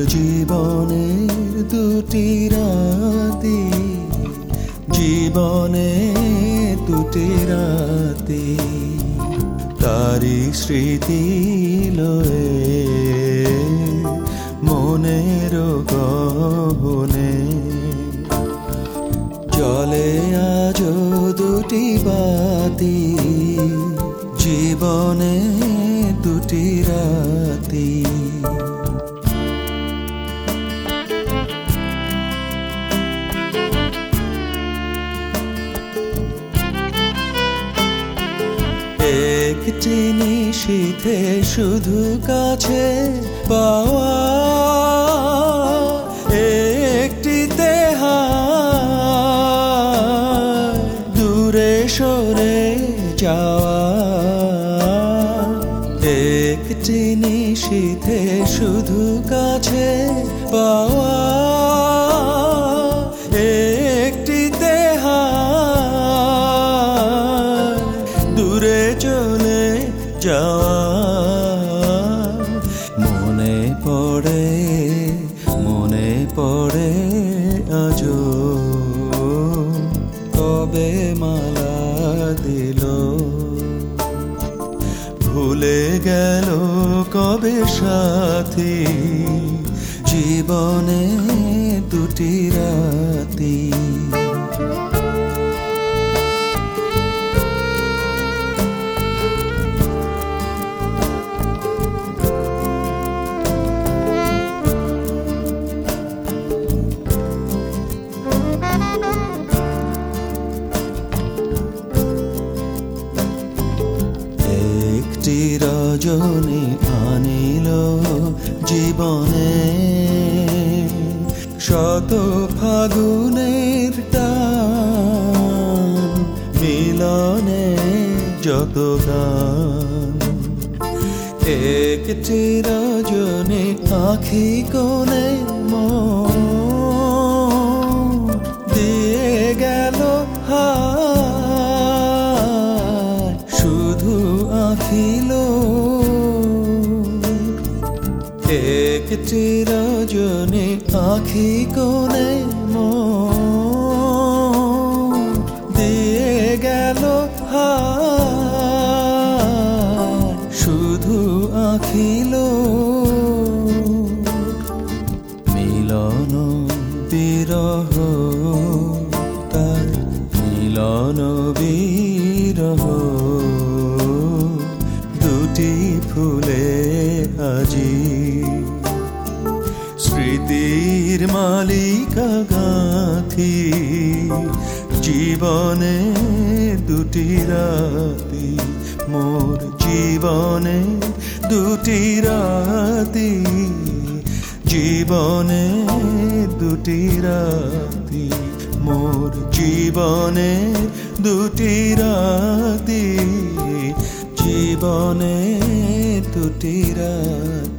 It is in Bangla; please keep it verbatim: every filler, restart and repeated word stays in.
জীবনের দুটি রাতি, জীবনে দুটি রাতি, তারি স্মৃতি লয়ে মনের গহনে জলে আজ দুটি বাতি, জীবনে দুটি রাতি। একটি নিশীথে শুধু কাছে পাওয়া, একটি তেহায় দূরে সরে যাওয়া। একটি নিশীথে শুধু কাছে পাওয়া, একটি তেহায় দূরে চলে যাওয়া। মনে পড়ে মনে পড়ে আজো কবে মালা দিল, ভুলে গেল কবে সাথী, জীবনে দুটি রাতি। একটি রজনী আনিল জীবনে শত ফাগুনের টান, মিলনে যত গান। একটি রজনী আখি কোণে মন দিয়ে গেল হায়, শুধু আখিল। একটি রজনী আখি কোণে মন দিয়ে গেল হায়, শুধু আখিল। মিলন বিরহ তার মিলন বিরহ, দুটি ফুলে আজি স্মৃতির মালিকা গাথি, জীবনে দুটি রাতি, মোর জীবনে দুটি রাতি, জীবনে দুটি রাতি, মোর জীবনে দুটি রাতি, জীবনে দুটি রাতি।